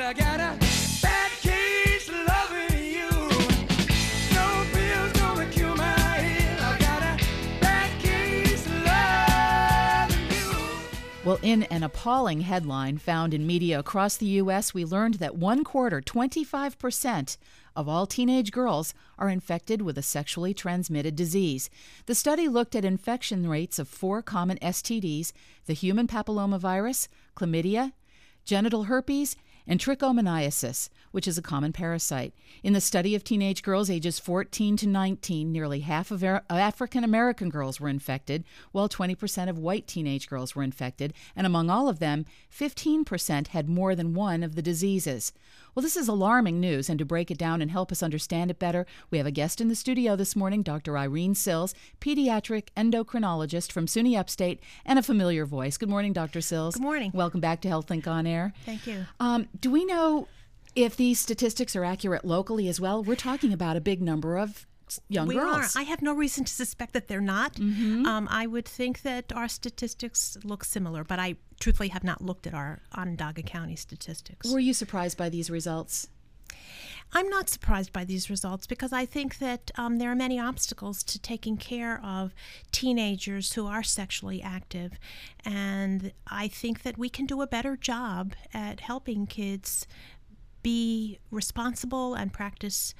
I got a bad case of loving you. No pills gonna cure my ill. I got a bad case of loving you. Well, in an appalling headline found in media across the U.S., we learned that 25% of all teenage girls are infected with a sexually transmitted disease. The study looked at infection rates of 4 common STDs: the human papillomavirus, chlamydia, genital herpes, and trichomoniasis, which is a common parasite. In the study of teenage girls ages 14 to 19, nearly half of African American girls were infected, while 20% of white teenage girls were infected, and among all of them, 15% had more than one of the diseases. Well, this is alarming news, and to break it down and help us understand it better, we have a guest in the studio this morning, Dr. Irene Sills, pediatric endocrinologist from SUNY Upstate, and a familiar voice. Good morning, Dr. Sills. Good morning. Welcome back to HealthLink On Air. Thank you. Do we know if these statistics are accurate locally as well? We're talking about a big number of young girls. I have no reason to suspect that they're not. Mm-hmm. I would think that our statistics look similar, but I truthfully have not looked at our Onondaga County statistics. Were you surprised by these results? I'm not surprised by these results because I think that there are many obstacles to taking care of teenagers who are sexually active, and I think that we can do a better job at helping kids be responsible and practice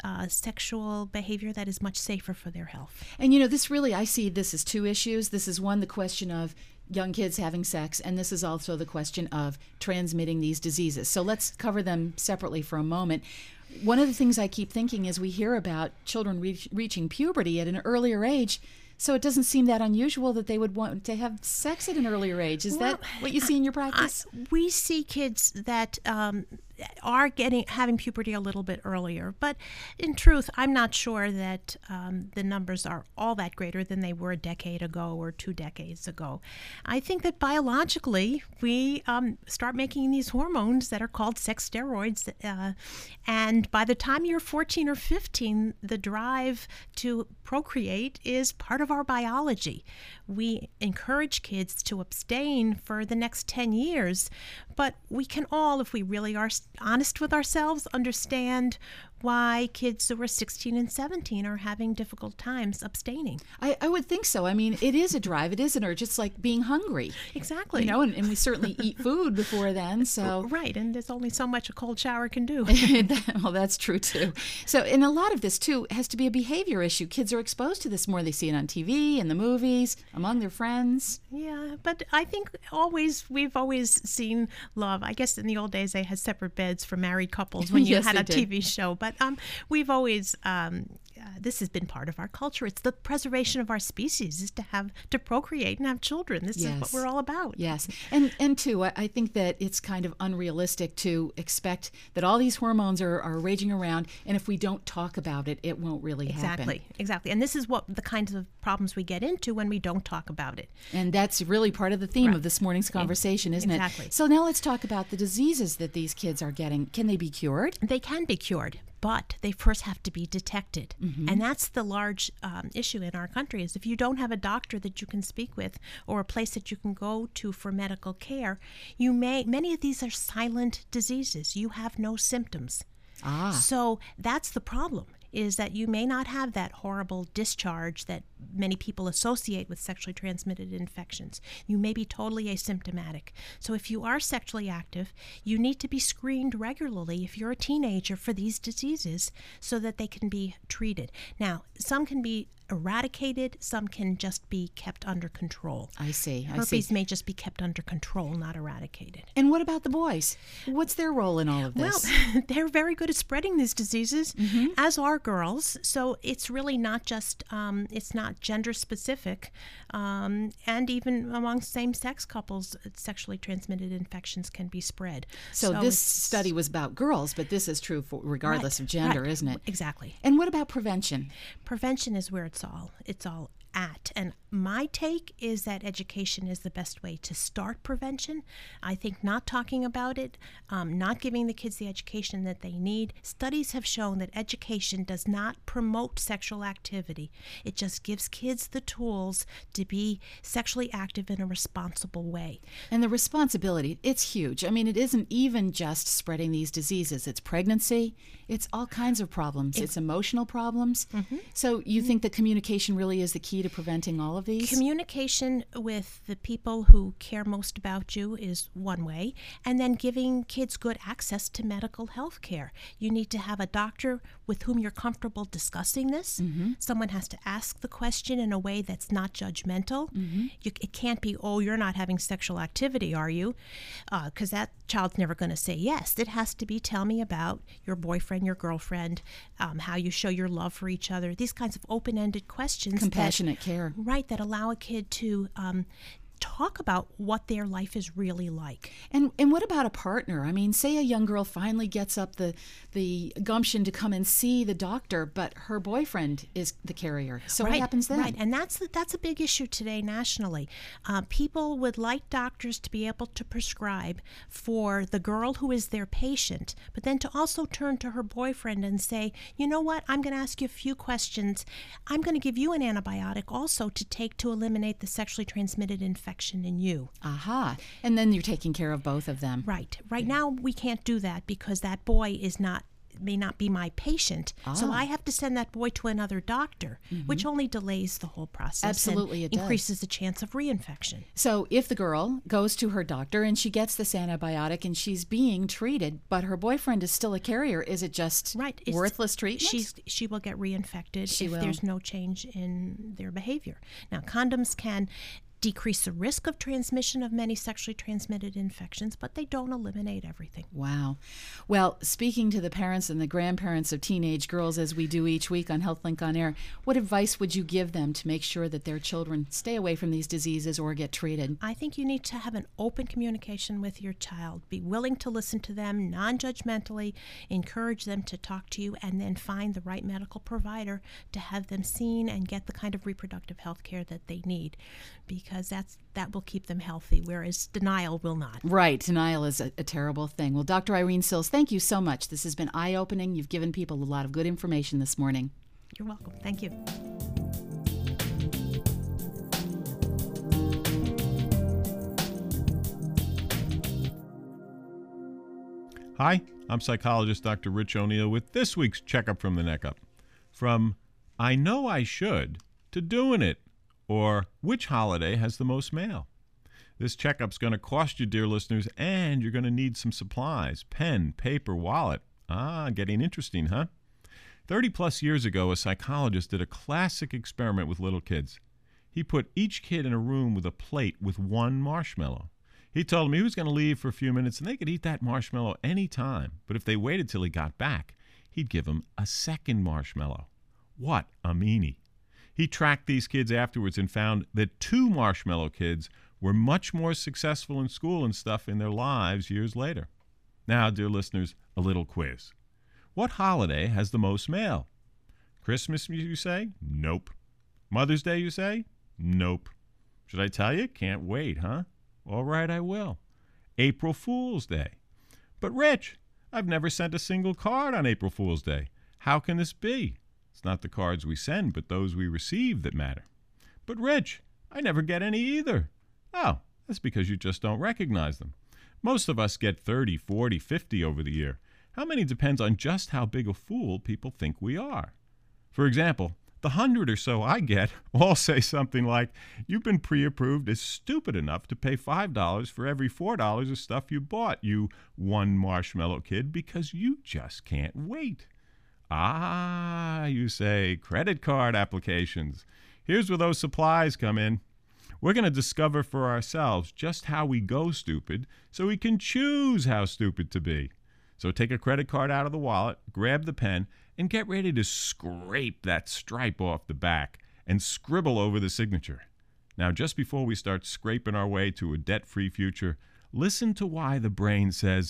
sexual behavior that is much safer for their health. And this really, I see this as two issues. This is one, the question of young kids having sex, and this is also the question of transmitting these diseases. So let's cover them separately for a moment. One of the things I keep thinking is we hear about children reaching puberty at an earlier age, so it doesn't seem that unusual that they would want to have sex at an earlier age. Is that what you see in your practice? We see kids that are having puberty a little bit earlier, but in truth, I'm not sure that the numbers are all that greater than they were a decade ago or 2 decades ago. I think that biologically, we start making these hormones that are called sex steroids, and by the time you're 14 or 15, the drive to procreate is part of our biology. We encourage kids to abstain for the next 10 years, but we can all, if we really are honest with ourselves, understand why kids who are 16 and 17 are having difficult times abstaining. I would think so. I mean, it is a drive. It is an urge. It's like being hungry. Exactly. And we certainly eat food before then. So Right, and there's only so much a cold shower can do. Well, that's true, too. So, and a lot of this, too, has to be a behavior issue. Kids are exposed to this more. They see it on TV, in the movies, among their friends. Yeah, but I think we've always seen love. I guess in the old days they had separate beds for married couples when you Yes, had they a did. TV show. But we've always this has been part of our culture. It's the preservation of our species is to procreate and have children. This is what we're all about. Yes. And too, I think that it's kind of unrealistic to expect that all these hormones are raging around, and if we don't talk about it, it won't really happen. Exactly. And this is what the kinds of problems we get into when we don't talk about it. And that's really part of the theme of this morning's conversation, isn't it? Exactly. So now let's talk about the diseases that these kids are getting. Can they be cured? They can be cured, but they first have to be detected. Mm-hmm. And that's the large issue in our country is if you don't have a doctor that you can speak with or a place that you can go to for medical care, many of these are silent diseases. You have no symptoms. So that's the problem, is that you may not have that horrible discharge that many people associate with sexually transmitted infections. You may be totally asymptomatic. So if you are sexually active, you need to be screened regularly if you're a teenager for these diseases so that they can be treated. Now, some can be eradicated, some can just be kept under control. I see. Herpes may just be kept under control, not eradicated. And what about the boys? What's their role in all of this? Well, they're very good at spreading these diseases, as are girls. So it's really not just, it's not gender specific. And even among same-sex couples, sexually transmitted infections can be spread. So this study was about girls, but this is true regardless of gender, isn't it? Exactly. And what about prevention? Prevention is where it's all at. And my take is that education is the best way to start prevention. I think not talking about it, not giving the kids the education that they need. Studies have shown that education does not promote sexual activity. It just gives kids the tools to be sexually active in a responsible way. And the responsibility, it's huge. I mean, it isn't even just spreading these diseases. It's pregnancy. It's all kinds of problems. It's emotional problems. Mm-hmm. So you think that communication really is the key to preventing all of these? Communication with the people who care most about you is one way, and then giving kids good access to medical health care. You need to have a doctor with whom you're comfortable discussing this. Mm-hmm. Someone has to ask the question in a way that's not judgmental. Mm-hmm. It can't be, oh, you're not having sexual activity, are you? Because that child's never going to say yes. It has to be, tell me about your boyfriend, your girlfriend, how you show your love for each other. These kinds of open-ended questions. Compassionate care. Right, that allow a kid to talk about what their life is really like. And what about a partner? I mean, say a young girl finally gets up the gumption to come and see the doctor, but her boyfriend is the carrier. So right, what happens then? Right, and that's a big issue today nationally. People would like doctors to be able to prescribe for the girl who is their patient, but then to also turn to her boyfriend and say, you know what, I'm going to ask you a few questions. I'm going to give you an antibiotic also to take to eliminate the sexually transmitted infection in you. Aha. And then you're taking care of both of them. Right. Right now we can't do that because that boy may not be my patient. So I have to send that boy to another doctor, which only delays the whole process. Absolutely, and it does. increases the chance of reinfection. So if the girl goes to her doctor and she gets this antibiotic and she's being treated, but her boyfriend is still a carrier, is it just worthless treatment? She will get reinfected She if will. there's no change in their behavior. Now, condoms can decrease the risk of transmission of many sexually transmitted infections, but they don't eliminate everything. Wow. Well, speaking to the parents and the grandparents of teenage girls, as we do each week on HealthLink On Air, what advice would you give them to make sure that their children stay away from these diseases or get treated? I think you need to have an open communication with your child. Be willing to listen to them non-judgmentally, encourage them to talk to you, and then find the right medical provider to have them seen and get the kind of reproductive health care that they need, because that will keep them healthy, whereas denial will not. Right. Denial is a terrible thing. Well, Dr. Irene Sills, thank you so much. This has been eye-opening. You've given people a lot of good information this morning. You're welcome. Thank you. Hi, I'm psychologist Dr. Rich O'Neill with this week's Checkup from the Neck Up. From I know I should to doing it, or which holiday has the most mail. This checkup's going to cost you, dear listeners, and you're going to need some supplies, pen, paper, wallet. Getting interesting, huh? 30-plus years ago, a psychologist did a classic experiment with little kids. He put each kid in a room with a plate with one marshmallow. He told them he was going to leave for a few minutes and they could eat that marshmallow any time, but if they waited till he got back, he'd give them a second marshmallow. What a meanie. He tracked these kids afterwards and found that 2 marshmallow kids were much more successful in school and stuff in their lives years later. Now, dear listeners, a little quiz. What holiday has the most mail? Christmas, you say? Nope. Mother's Day, you say? Nope. Should I tell you? Can't wait, huh? All right, I will. April Fool's Day. But, Rich, I've never sent a single card on April Fool's Day. How can this be? It's not the cards we send, but those we receive that matter. But, Rich, I never get any either. Oh, that's because you just don't recognize them. Most of us get 30, 40, 50 over the year. How many depends on just how big a fool people think we are. For example, the 100 or so I get all say something like, you've been pre-approved as stupid enough to pay $5 for every $4 of stuff you bought, you one marshmallow kid, because you just can't wait. You say, credit card applications. Here's where those supplies come in. We're going to discover for ourselves just how we go stupid so we can choose how stupid to be. So take a credit card out of the wallet, grab the pen, and get ready to scrape that stripe off the back and scribble over the signature. Now, just before we start scraping our way to a debt-free future, listen to why the brain says,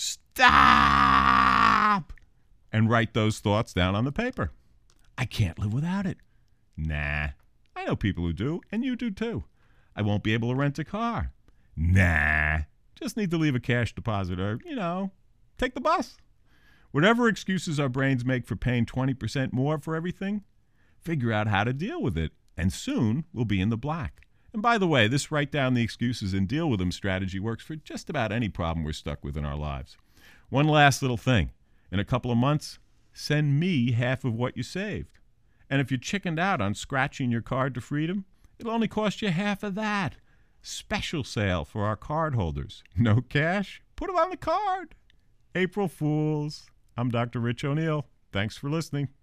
stop! And write those thoughts down on the paper. I can't live without it. Nah, I know people who do, and you do too. I won't be able to rent a car. Nah, just need to leave a cash deposit or, take the bus. Whatever excuses our brains make for paying 20% more for everything, figure out how to deal with it, and soon we'll be in the black. And by the way, this write down the excuses and deal with them strategy works for just about any problem we're stuck with in our lives. One last little thing. In a couple of months, send me half of what you saved. And if you chickened out on scratching your card to freedom, it'll only cost you half of that. Special sale for our card holders. No cash? Put it on the card. April Fools. I'm Dr. Rich O'Neill. Thanks for listening.